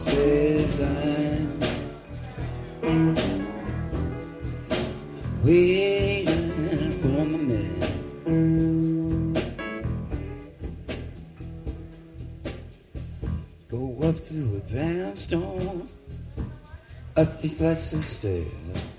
says I'm waiting for my man. Go up through a brownstone, up these flights of stairs.